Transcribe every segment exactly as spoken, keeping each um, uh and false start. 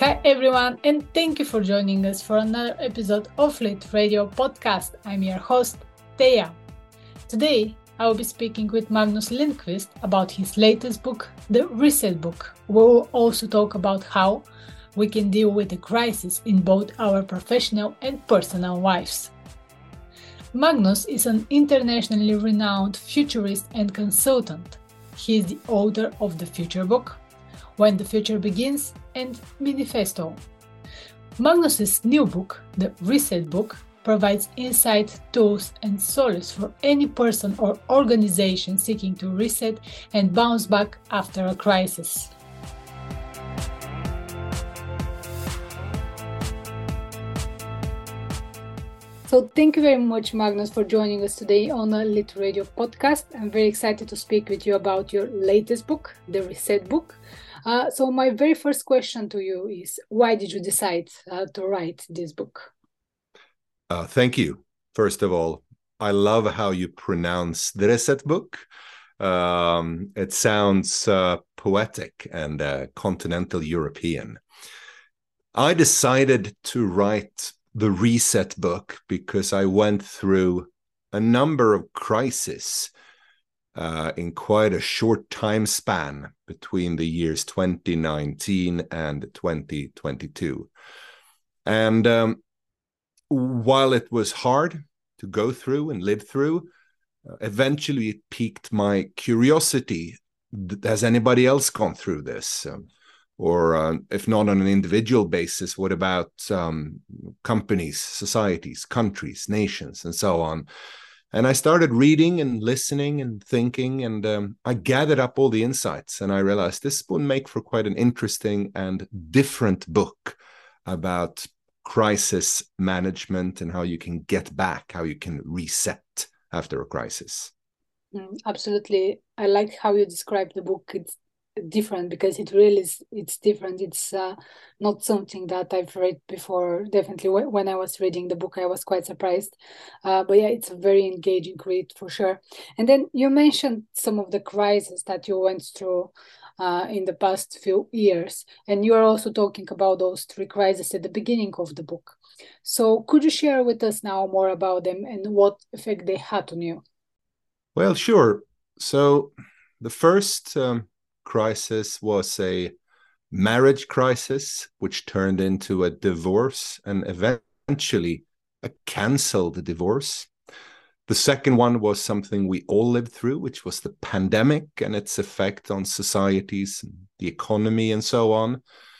Hi everyone, and thank you for joining us for another episode of Lit Radio Podcast. I'm your host, Thea. Today, I will be speaking with Magnus Lindqvist about his latest book, The Reset Book. We will also talk about how we can deal with the crisis in both our professional and personal lives. Magnus is an internationally renowned futurist and consultant. He is the author of The Future Book, When the Future Begins, and Manifesto. Magnus's new book, The Reset Book, provides insight, tools, and solace for any person or organization seeking to reset and bounce back after a crisis. So thank you very much, Magnus, for joining us today on the Lit Radio Podcast. I'm very excited to speak with you about your latest book, The Reset Book. Uh, so my very first question to you is, why did you decide uh, to write this book? Uh, thank you. First of all, I love how you pronounce the Reset Book. Um, it sounds uh, poetic and uh, continental European. I decided to write the Reset Book because I went through a number of crises Uh, in quite a short time span between the years twenty nineteen and twenty twenty-two. And um, while it was hard to go through and live through, uh, eventually it piqued my curiosity. Has anybody else gone through this? Um, or uh, if not on an individual basis, what about um, companies, societies, countries, nations, and so on? And I started reading and listening and thinking, and um, I gathered up all the insights, and I realized this would make for quite an interesting and different book about crisis management and how you can get back, how you can reset after a crisis. Mm, absolutely. I like how you describe the book. It's different because it really is, it's different. It's uh, not something that I've read before. Definitely when I was reading the book, I was quite surprised. Uh, but yeah, it's a very engaging read for sure. And then you mentioned some of the crises that you went through uh, in the past few years. And you are also talking about those three crises at the beginning of the book. So could you share with us now more about them and what effect they had on you? Well, sure. So the first um, crisis was a marriage crisis, which turned into a divorce and eventually a canceled divorce. The second one was something we all lived through, which was the pandemic and its effect on societies, the economy, and so on.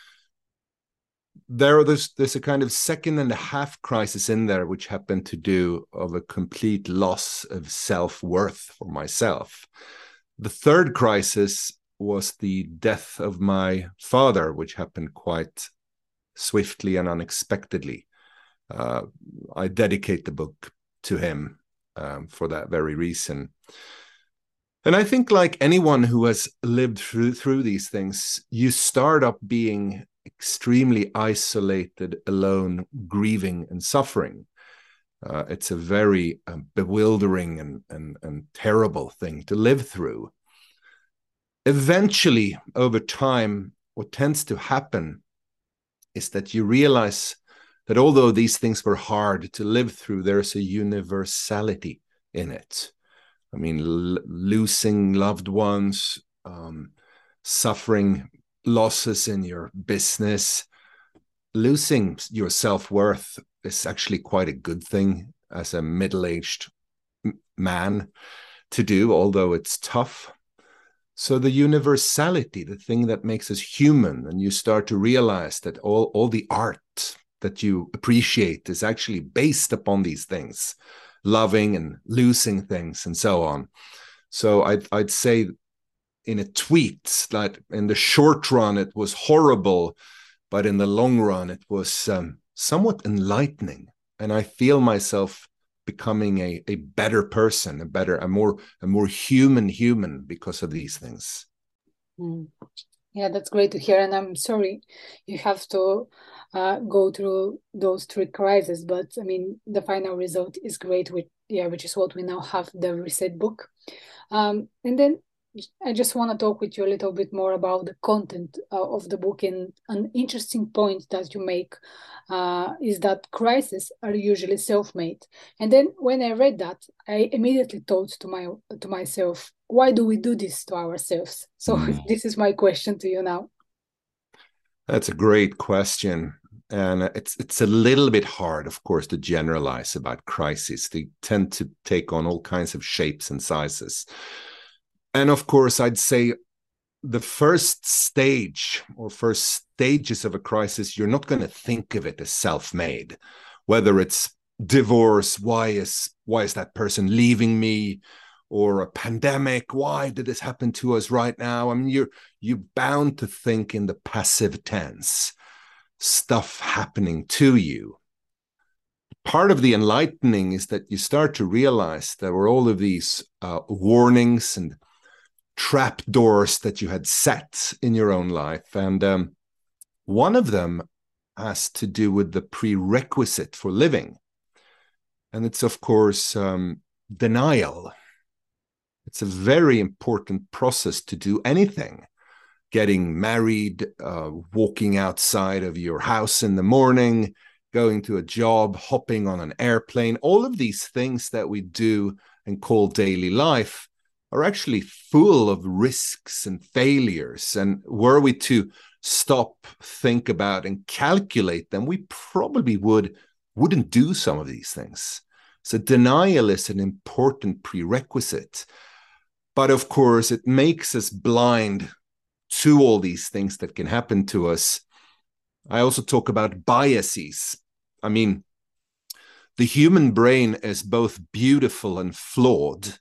There, there's, there's a kind of second and a half crisis in there, which happened to do of a complete loss of self-worth for myself. The third crisis was the death of my father, which happened quite swiftly and unexpectedly. Uh, I dedicate the book to him um, for that very reason. And I think, like anyone who has lived through, through these things, you start up being extremely isolated, alone, grieving and suffering. Uh, it's a very uh, bewildering and, and, and terrible thing to live through. Eventually, over time, what tends to happen is that you realize that although these things were hard to live through, there's a universality in it. I mean, l- losing loved ones, um, suffering losses in your business, losing your self-worth is actually quite a good thing as a middle-aged man to do, although it's tough. So the universality, the thing that makes us human, and you start to realize that all, all the art that you appreciate is actually based upon these things, loving and losing things and so on. So I'd, I'd say in a tweet that in the short run, it was horrible, but in the long run, it was um, somewhat enlightening. And I feel myself becoming a, a better person, a better, a more, a more human human because of these things. Mm. Yeah, that's great to hear. And I'm sorry you have to uh, go through those three crises, but I mean, the final result is great, with, yeah, which is what we now have, the Reset Book. Um, and then I just want to talk with you a little bit more about the content uh, of the book. And an interesting point that you make uh, is that crises are usually self-made. And then when I read that, I immediately thought to my to myself, why do we do this to ourselves? So Mm. this is my question to you now. That's a great question. And it's it's a little bit hard, of course, to generalize about crises. They tend to take on all kinds of shapes and sizes. And of course, I'd say the first stage or first stages of a crisis, you're not going to think of it as self-made. Whether it's divorce, why is why is that person leaving me? Or a pandemic, why did this happen to us right now? I mean, you're you're bound to think in the passive tense, stuff happening to you. Part of the enlightening is that you start to realize there were all of these uh, warnings and trap doors that you had set in your own life. And um, one of them has to do with the prerequisite for living. And it's, of course, um, denial. It's a very important process to do anything. Getting married, uh, walking outside of your house in the morning, going to a job, hopping on an airplane, all of these things that we do and call daily life are actually full of risks and failures. And were we to stop, think about, and calculate them, we probably would, wouldn't do some of these things. So denial is an important prerequisite. But of course, it makes us blind to all these things that can happen to us. I also talk about biases. I mean, the human brain is both beautiful and flawed.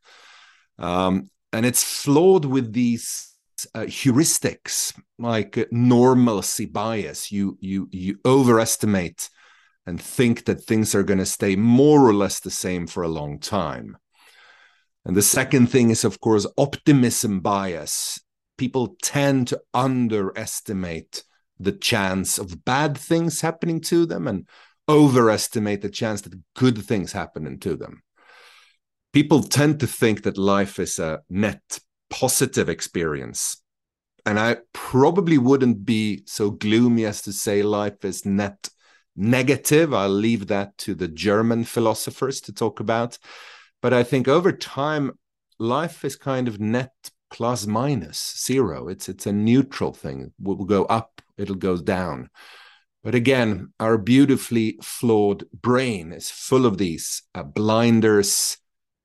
Um, and it's flawed with these uh, heuristics, like uh, normalcy bias. You, you, you overestimate and think that things are going to stay more or less the same for a long time. And the second thing is, of course, optimism bias. People tend to underestimate the chance of bad things happening to them and overestimate the chance that good things happen to them. People tend to think that life is a net positive experience. And I probably wouldn't be so gloomy as to say life is net negative. I'll leave that to the German philosophers to talk about. But I think over time, life is kind of net plus minus zero. It's it's a neutral thing. It will go up, it'll go down. But again, our beautifully flawed brain is full of these uh, blinders,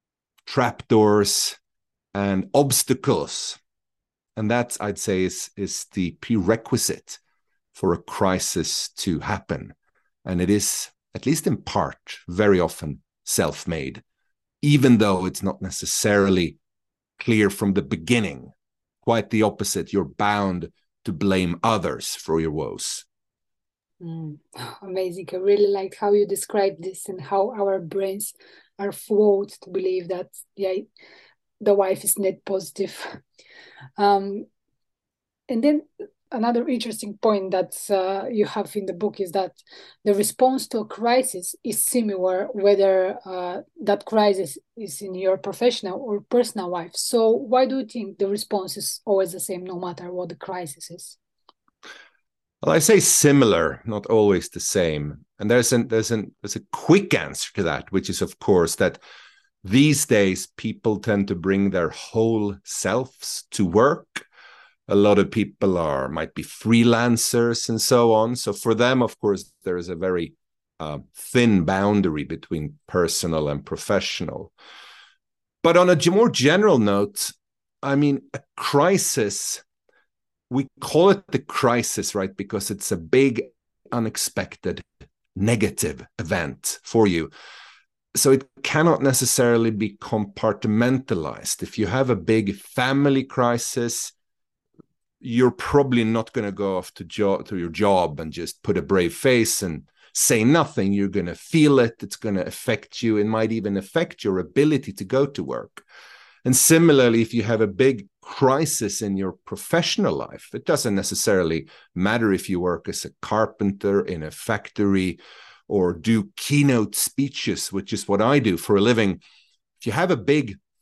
trapdoors, and obstacles. And that, I'd say, is, is the prerequisite for a crisis to happen. And it is, at least in part, very often self-made, even though it's not necessarily clear from the beginning. Quite the opposite. You're bound to blame others for your woes. Mm, amazing. I really like how you describe this and how our brains are flawed to believe that yeah, the wife is net positive. Um, and then another interesting point that uh, you have in the book is that the response to a crisis is similar, whether uh, that crisis is in your professional or personal life. So why do you think the response is always the same, no matter what the crisis is? Well, I say similar, not always the same. And there's an, there's an, there's a quick answer to that, which is, of course, that these days people tend to bring their whole selves to work. A lot of people are might be freelancers and so on. So for them, of course, there is a very uh, thin boundary between personal and professional. But on a more general note, I mean, a crisis, we call it the crisis, right? Because it's a big, unexpected, negative event for you. So it cannot necessarily be compartmentalized. If you have a big family crisis, you're probably not going to go off to, jo- to your job and just put a brave face and say nothing. You're going to feel it. It's going to affect you. It might even affect your ability to go to work. And similarly, if you have a big crisis in your professional life, it doesn't necessarily matter if you work as a carpenter in a factory or do keynote speeches, which is what I do for a living. If you have a big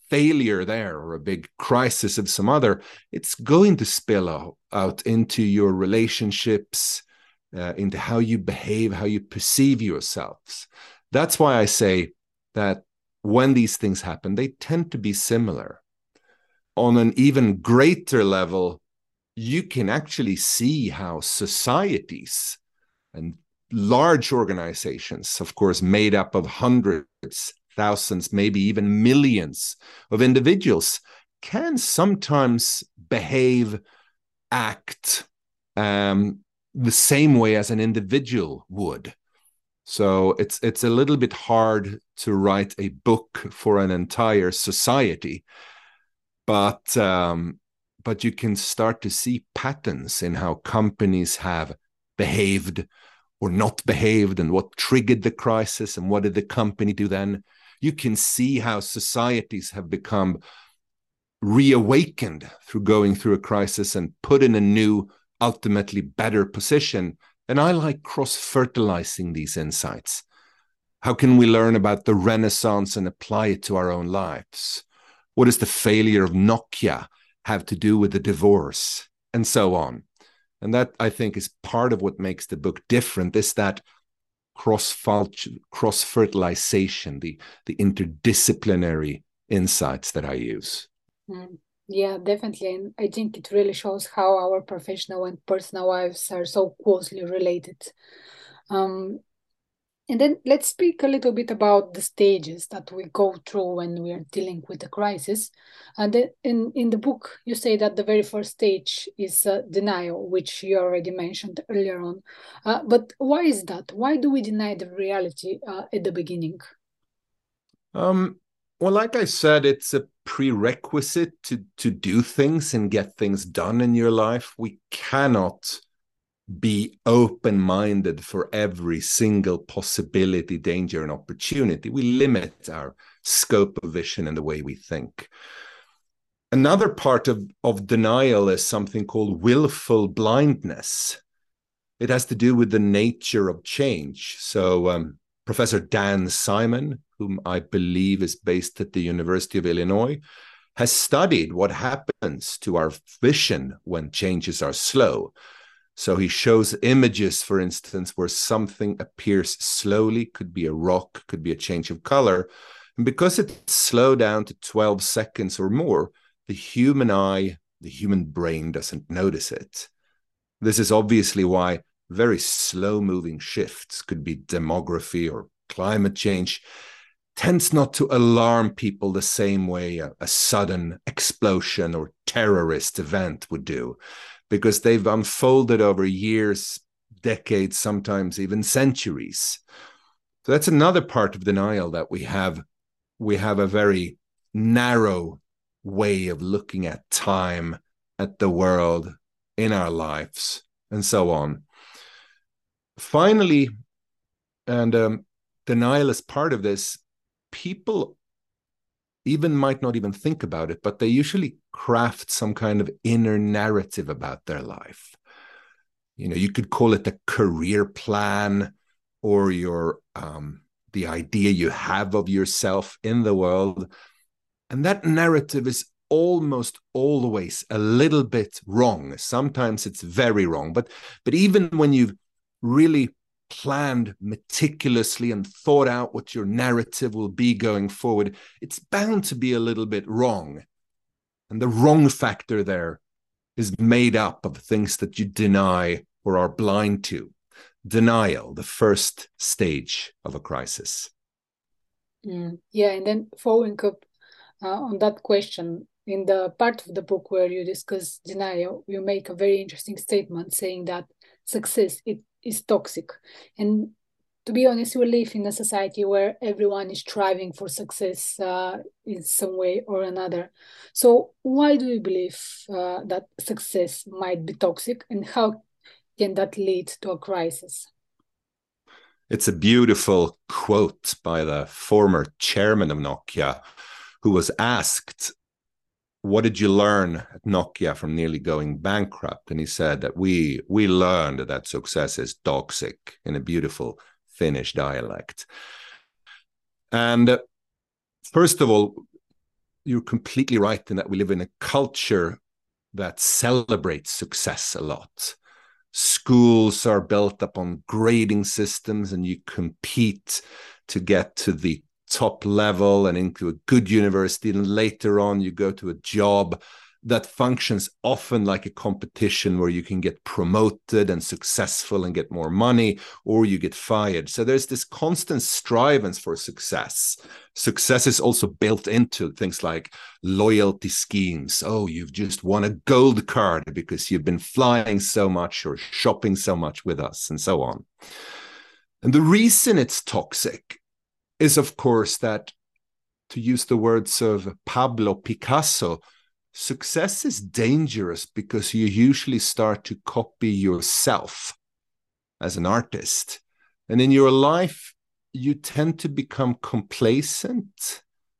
failure there or a big crisis of some other, it's going to spill out, out into your relationships, uh, into how you behave, how you perceive yourselves. That's why I say that when these things happen, they tend to be similar. On an even greater level, you can actually see how societies and large organizations, of course, made up of hundreds, thousands, maybe even millions of individuals, can sometimes behave, act um, the same way as an individual would. So it's it's a little bit hard to write a book for an entire society, but um, but you can start to see patterns in how companies have behaved or not behaved, and what triggered the crisis, and what did the company do then. You can see how societies have become reawakened through going through a crisis and put in a new, ultimately better position. And I like cross-fertilizing these insights. How can we learn about the Renaissance and apply it to our own lives? What does the failure of Nokia have to do with the divorce? And so on. And that, I think, is part of what makes the book different, is that cross-fertilization, the, the interdisciplinary insights that I use. Mm. Yeah, definitely. And I think it really shows how our professional and personal lives are so closely related. Um, and then let's speak a little bit about the stages that we go through when we are dealing with a crisis. And then in, in the book, you say that the very first stage is uh, denial, which you already mentioned earlier on. Uh, but why is that? Why do we deny the reality uh, at the beginning? Um, well, like I said, it's a prerequisite to, to do things and get things done in your life. We cannot be open-minded for every single possibility, danger, and opportunity. We limit our scope of vision and the way we think. Another part of, of denial is something called willful blindness. It has to do with the nature of change. So um, Professor Dan Simon, whom I believe is based at the University of Illinois, has studied what happens to our vision when changes are slow. So he shows images, for instance, where something appears slowly, could be a rock, could be a change of color. And because it's slowed down to twelve seconds or more, the human eye, the human brain doesn't notice it. This is obviously why very slow-moving shifts, could be demography or climate change, tends not to alarm people the same way a, a sudden explosion or terrorist event would do, because they've unfolded over years, decades, sometimes even centuries. So that's another part of denial, that we have, we have a very narrow way of looking at time, at the world, in our lives, and so on. Finally, and um, denial is part of this, people even might not even think about it, but they usually craft some kind of inner narrative about their life. You know, you could call it a career plan, or your um, the idea you have of yourself in the world. And that narrative is almost always a little bit wrong. Sometimes it's very wrong. But, but even when you've really planned meticulously and thought out what your narrative will be going forward, it's bound to be a little bit wrong. And the wrong factor there is made up of things that you deny or are blind to. Denial, the first stage of a crisis. Mm, yeah, and then following up uh, on that question, in the part of the book where you discuss denial, you make a very interesting statement saying that success it is toxic. And to be honest, we live in a society where everyone is striving for success uh, in some way or another. So why do you believe uh, that success might be toxic, and how can that lead to a crisis? It's a beautiful quote by the former chairman of Nokia, who was asked, what did you learn at Nokia from nearly going bankrupt? And he said that we we learned that success is toxic, in a beautiful Finnish dialect. And uh, first of all, you're completely right in that we live in a culture that celebrates success a lot. Schools are built upon grading systems, and you compete to get to the top level and into a good university. And later on, you go to a job that functions often like a competition where you can get promoted and successful and get more money, or you get fired. So there's this constant striving for success. Success is also built into things like loyalty schemes. Oh, you've just won a gold card because you've been flying so much or shopping so much with us, and so on. And the reason it's toxic is, of course, that, to use the words of Pablo Picasso, success is dangerous because you usually start to copy yourself as an artist. And in your life, you tend to become complacent,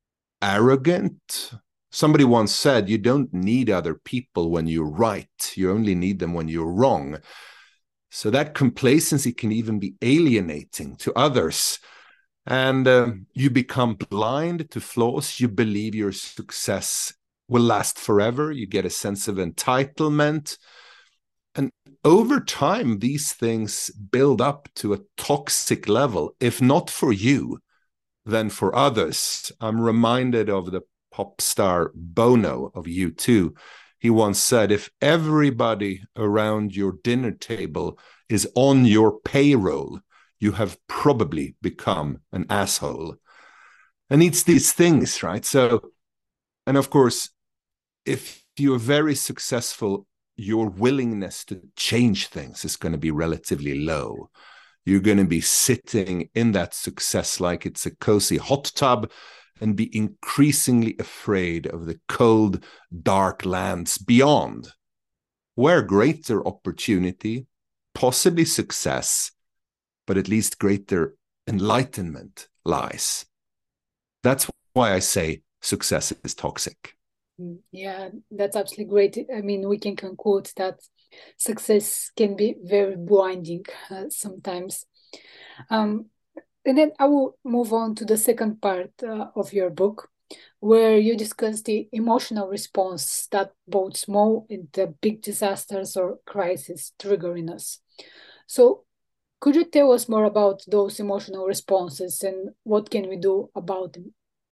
arrogant. Somebody once said, you don't need other people when you're right. You only need them when you're wrong. So that complacency can even be alienating to others. And uh, you become blind to flaws. You believe your success will last forever. You get a sense of entitlement. And over time, these things build up to a toxic level, if not for you, then for others. I'm reminded of the pop star Bono of U two. He once said, if everybody around your dinner table is on your payroll, you have probably become an asshole. And it's these things, right? So, and of course, if you're very successful, your willingness to change things is going to be relatively low. You're going to be sitting in that success like it's a cozy hot tub and be increasingly afraid of the cold, dark lands beyond, where greater opportunity, possibly success, but at least greater enlightenment lies. That's why I say success is toxic. Yeah, that's absolutely great. I mean, we can conclude that success can be very blinding uh, sometimes. Um, and then I will move on to the second part uh, of your book, where you discuss the emotional response that both small and the big disasters or crises trigger in us. So could you tell us more about those emotional responses and what can we do about them?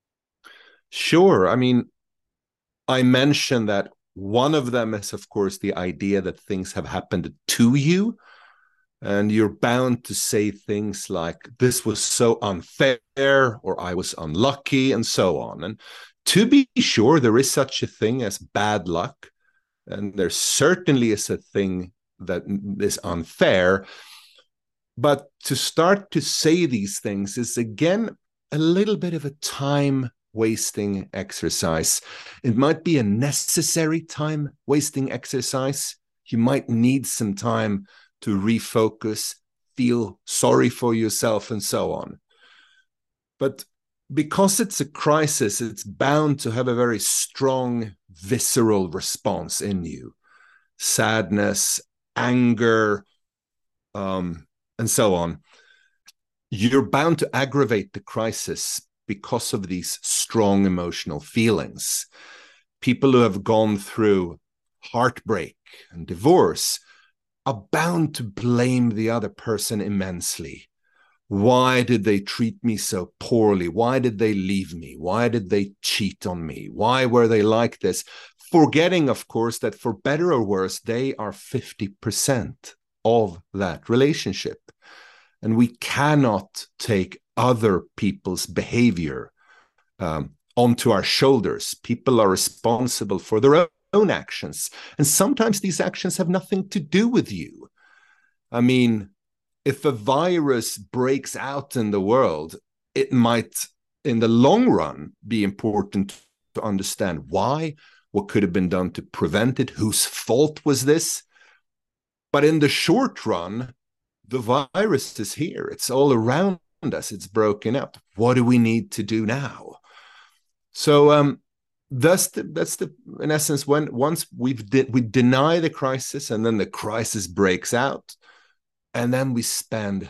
Sure. I mean, I mentioned that one of them is, of course, the idea that things have happened to you, and you're bound to say things like, this was so unfair, or I was unlucky, and so on. And to be sure, there is such a thing as bad luck, and there certainly is a thing that is unfair. But to start to say these things is, again, a little bit of a time wasting exercise. It might be a necessary time wasting exercise. You might need some time to refocus, feel sorry for yourself, and so on. But because it's a crisis, it's bound to have a very strong visceral response in you. Sadness, anger, um, and so on. You're bound to aggravate the crisis because of these strong emotional feelings. People who have gone through heartbreak and divorce are bound to blame the other person immensely. Why did they treat me so poorly? Why did they leave me? Why did they cheat on me? Why were they like this? Forgetting, of course, that for better or worse, they are fifty percent of that relationship. And we cannot take other people's behavior um, onto our shoulders. People are responsible for their own actions. And sometimes these actions have nothing to do with you. I mean, if a virus breaks out in the world, it might, in the long run, be important to understand why, what could have been done to prevent it, whose fault was this. But in the short run, the virus is here. It's all around us. It's broken up. What do we need to do now? So um, that's the, that's the, in essence, when once we've de- we deny the crisis, and then the crisis breaks out, and then we spend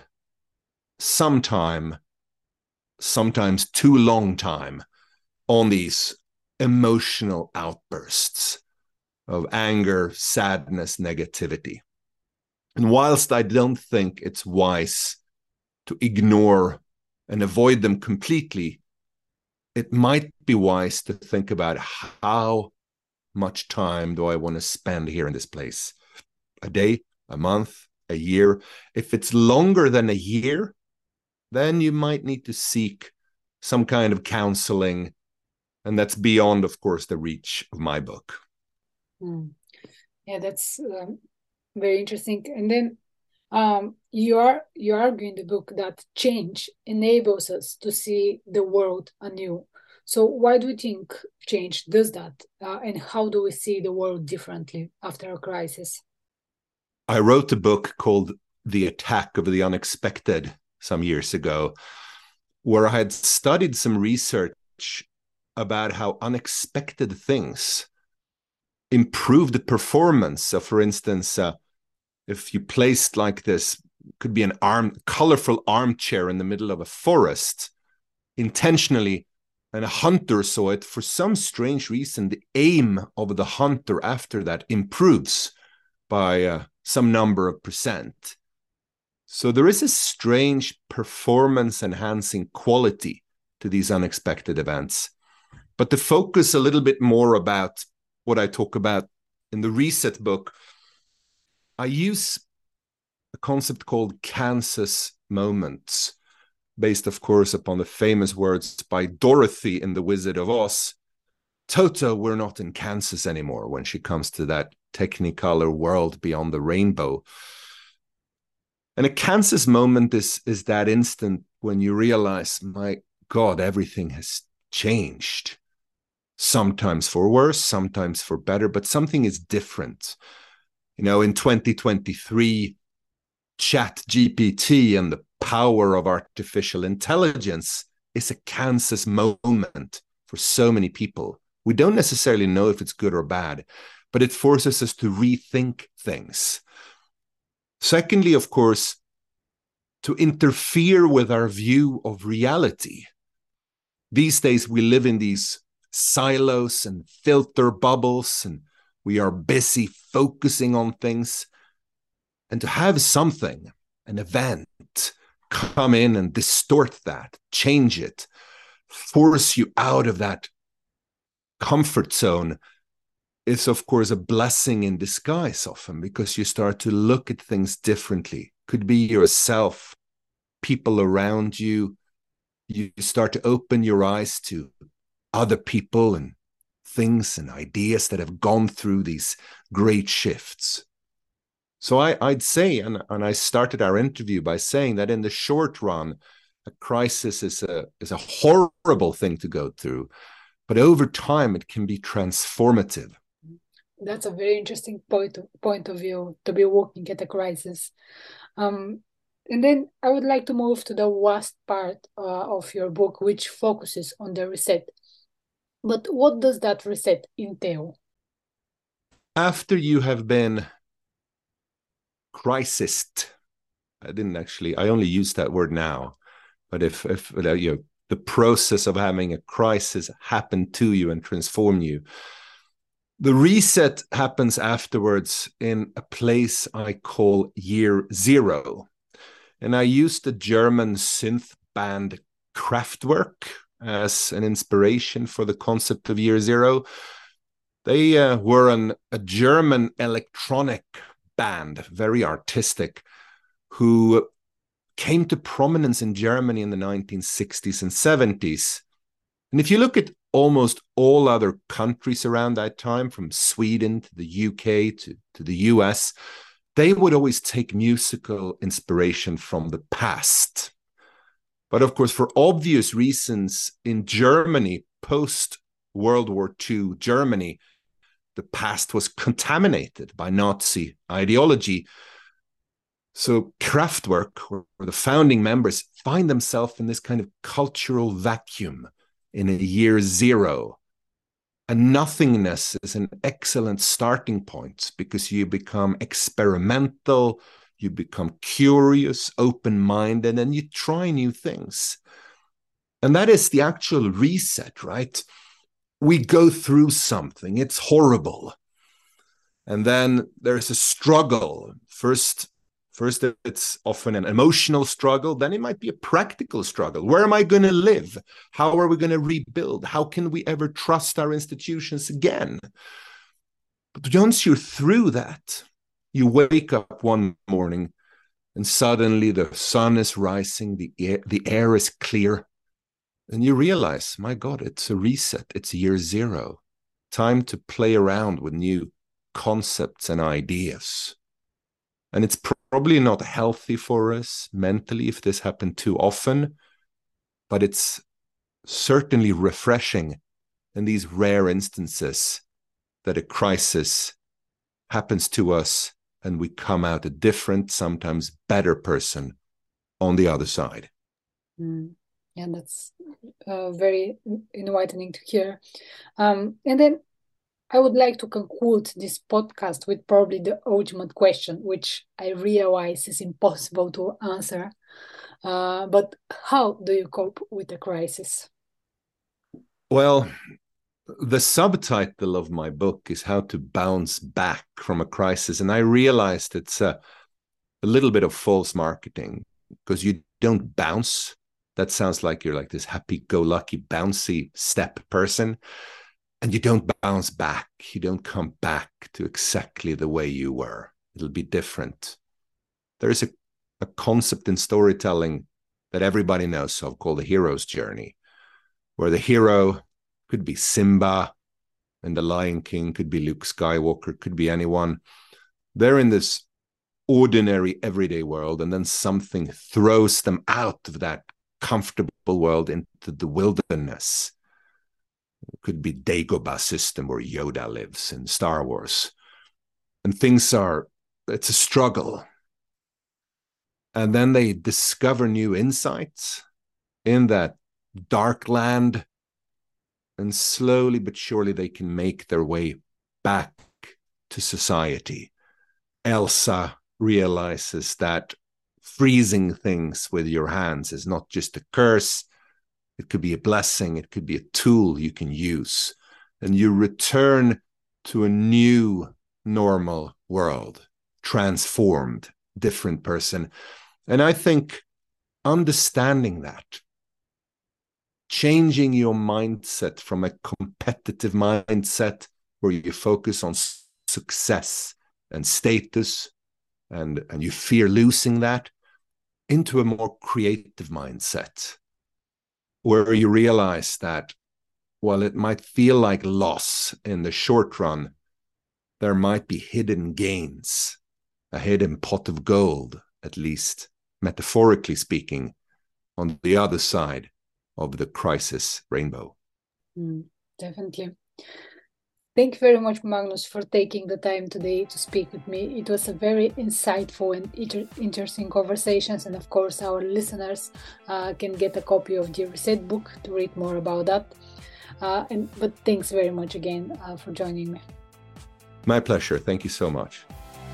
some time, sometimes too long time, on these emotional outbursts of anger, sadness, negativity. And whilst I don't think it's wise to ignore and avoid them completely, it might be wise to think about how much time do I want to spend here in this place? A day, a month, a year. If it's longer than a year, then you might need to seek some kind of counseling. And that's beyond, of course, the reach of my book. Mm. Yeah, that's um, very interesting. And then um, you are you argue in the book that change enables us to see the world anew. So why do you think change does that? Uh, and how do we see the world differently after a crisis? I wrote a book called The Attack of the Unexpected some years ago, where I had studied some research about how unexpected things improve the performance. So, for instance, uh, if you placed like this, could be an arm, colorful armchair in the middle of a forest, intentionally, and a hunter saw it, for some strange reason, the aim of the hunter after that improves by uh, some number of percent. So there is a strange performance-enhancing quality to these unexpected events. But to focus a little bit more about what I talk about in the Reset book, I use a concept called Kansas moments, based, of course, upon the famous words by Dorothy in The Wizard of Oz. Toto, we're not in Kansas anymore, when she comes to that technicolor world beyond the rainbow. And a Kansas moment is, is that instant when you realize, my God, everything has changed. Sometimes for worse, sometimes for better, but something is different. You know, in twenty twenty-three, Chat G P T and the power of artificial intelligence is a Kansas moment for so many people. We don't necessarily know if it's good or bad, but it forces us to rethink things. Secondly, of course, to interfere with our view of reality. These days, we live in these silos and filter bubbles, and we are busy focusing on things. And to have something, an event, come in and distort that, change it, force you out of that comfort zone is, of course, a blessing in disguise often, because you start to look at things differently. Could be yourself, people around you. You start to open your eyes to other people and things and ideas that have gone through these great shifts. So I, I'd say, and, and I started our interview by saying that in the short run, a crisis is a, is a horrible thing to go through, but over time it can be transformative. That's a very interesting point of, point of view, to be working at a crisis. Um, and then I would like to move to the last part uh, of your book, which focuses on the reset. But what does that reset entail? After you have been crisised, I didn't actually, I only use that word now, but if, if you know, the process of having a crisis happen to you and transform you, the reset happens afterwards in a place I call year zero. And I used the German synth band Kraftwerk as an inspiration for the concept of year zero. They uh, were an, a German electronic band, very artistic, who came to prominence in Germany in the nineteen sixties and seventies. And if you look at almost all other countries around that time, from Sweden to the U K to, to the U S, they would always take musical inspiration from the past. But of course, for obvious reasons, in Germany, post-World War Two Germany, the past was contaminated by Nazi ideology. So Kraftwerk, or the founding members, find themselves in this kind of cultural vacuum in a year zero. And nothingness is an excellent starting point, because you become experimental, you become curious, open-minded, and you try new things. And that is the actual reset, right? we go through something, it's horrible. And then there's a struggle. First, first it's often an emotional struggle, then it might be a practical struggle. Where am I going to live? How are we going to rebuild? How can we ever trust our institutions again? But once you're through that, you wake up one morning and suddenly the sun is rising, the air, the air is clear, and you realize, my God, it's a reset. It's year zero. Time to play around with new concepts and ideas. And it's probably not healthy for us mentally if this happened too often, but it's certainly refreshing in these rare instances that a crisis happens to us and we come out a different, sometimes better person on the other side. Mm. Yeah, that's uh, very enlightening to hear. Um, and then I would like to conclude this podcast with probably the ultimate question, which I realize is impossible to answer. Uh, but how do you cope with a crisis? Well, the subtitle of my book is How to Bounce Back from a Crisis. And I realized it's a, a little bit of false marketing, because you don't bounce. That sounds like you're like this happy-go-lucky, bouncy step person. And you don't bounce back. You don't come back to exactly the way you were. It'll be different. There is a, a concept in storytelling that everybody knows of called the hero's journey, where the hero could be Simba and the Lion King, could be Luke Skywalker, could be anyone. They're in this ordinary, everyday world, and then something throws them out of that comfortable world into the wilderness. It could be Dagobah system where Yoda lives in Star Wars. And things are, it's a struggle. And then they discover new insights in that dark land. And slowly but surely they can make their way back to society. Elsa realizes that freezing things with your hands is not just a curse. It could be a blessing. It could be a tool you can use. And you return to a new normal world, transformed, different person. And I think understanding that, changing your mindset from a competitive mindset where you focus on success and status and, and you fear losing that, into a more creative mindset where you realize that while it might feel like loss in the short run, there might be hidden gains, a hidden pot of gold, at least metaphorically speaking, on the other side of the crisis rainbow. Mm, definitely. Thank you very much, Magnus, for taking the time today to speak with me. It was a very insightful and inter- interesting conversations, and of course our listeners uh, can get a copy of the Reset book to read more about that. Uh, and but thanks very much again uh, for joining me. My pleasure. Thank you so much.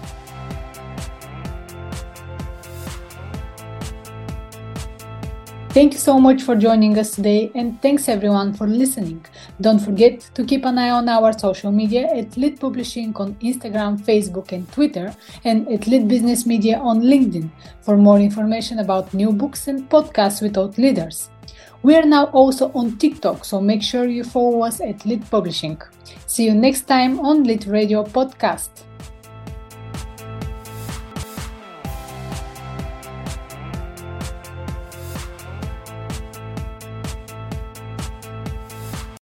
Thank you so much for joining us today, and thanks everyone for listening. Don't forget to keep an eye on our social media at Lit Publishing on Instagram, Facebook and Twitter, and at Lit Business Media on LinkedIn for more information about new books and podcasts with thought leaders. We are now also on TikTok, so make sure you follow us at Lit Publishing. See you next time on Lit Radio Podcast.